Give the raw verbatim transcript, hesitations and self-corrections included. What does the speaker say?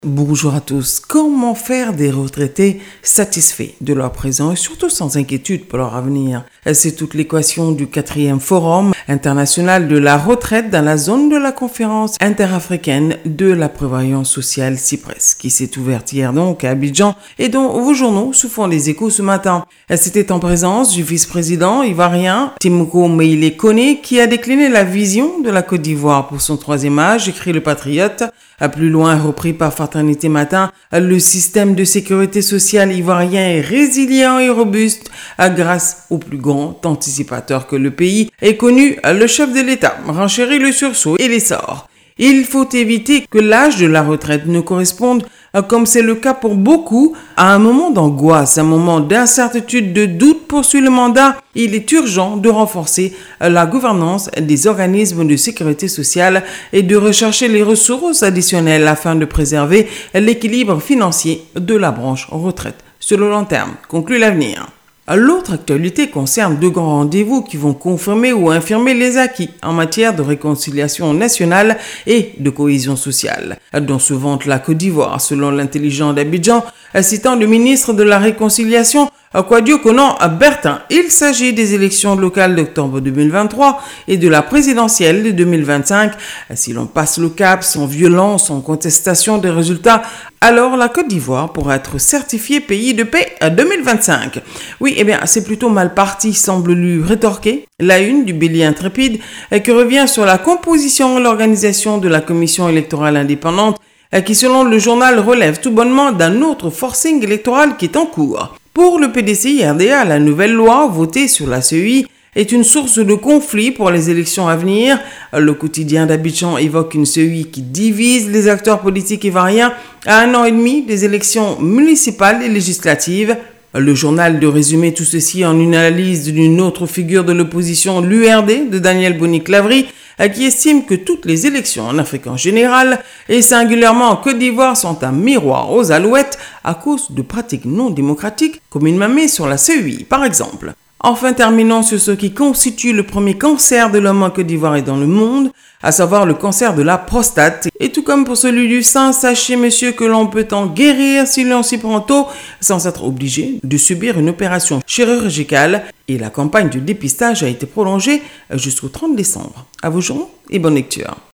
Bonjour à tous. Comment faire des retraités satisfaits de leur présent et surtout sans inquiétude pour leur avenir? C'est toute l'équation du quatrième forum international de la retraite dans la zone de la conférence interafricaine de la prévoyance sociale CIPRES qui s'est ouverte hier donc à Abidjan et dont vos journaux se font les échos ce matin. C'était en présence du vice-président ivoirien Timoko Meïle Kone qui a décliné la vision de la Côte d'Ivoire pour son troisième âge, écrit le Patriote. À plus loin, repris par Fraternité Matin, le système de sécurité sociale ivoirien est résilient et robuste grâce au plus grand anticipateur que le pays ait connu, le chef de l'État renchérit le sursaut et l'essor. Il faut éviter que l'âge de la retraite ne corresponde, comme c'est le cas pour beaucoup, à un moment d'angoisse, un moment d'incertitude, de doute poursuit le mandat. Il est urgent de renforcer la gouvernance des organismes de sécurité sociale et de rechercher les ressources additionnelles afin de préserver l'équilibre financier de la branche retraite sur le long terme, conclut l'avenir. L'autre actualité concerne deux grands rendez-vous qui vont confirmer ou infirmer les acquis en matière de réconciliation nationale et de cohésion sociale, dont se vante la Côte d'Ivoire, selon l'intelligent d'Abidjan, citant le ministre de la Réconciliation, Kwadio Konan Bertin. Il s'agit des élections locales d'octobre deux mille vingt-trois et de la présidentielle de deux mille vingt-cinq. Si l'on passe le cap sans violence, sans contestation des résultats, alors la Côte d'Ivoire pourra être certifiée pays de paix à deux mille vingt-cinq. Oui, eh bien, c'est plutôt mal parti, semble-lui rétorquer la une du Bélier intrépide qui revient sur la composition et l'organisation de la commission électorale indépendante qui, selon le journal, relève tout bonnement d'un autre forcing électoral qui est en cours. Pour le P D C I R D A, la nouvelle loi votée sur la C E I est une source de conflit pour les élections à venir. Le quotidien d'Abidjan évoque une C E I qui divise les acteurs politiques ivoiriens à un an et demi des élections municipales et législatives. Le journal de résumer tout ceci en une analyse d'une autre figure de l'opposition, l'U R D, de Daniel Boni-Clavry, qui estime que toutes les élections en Afrique en général, et singulièrement en Côte d'Ivoire, sont un miroir aux alouettes à cause de pratiques non démocratiques communément mises sur la C E I, par exemple. Enfin, terminons sur ce qui constitue le premier cancer de l'homme en Côte d'Ivoire et dans le monde, à savoir le cancer de la prostate. Et tout comme pour celui du sein, sachez, messieurs, que l'on peut en guérir si l'on s'y prend tôt, sans être obligé de subir une opération chirurgicale. Et la campagne de dépistage a été prolongée jusqu'au trente décembre. À vos journaux et bonne lecture.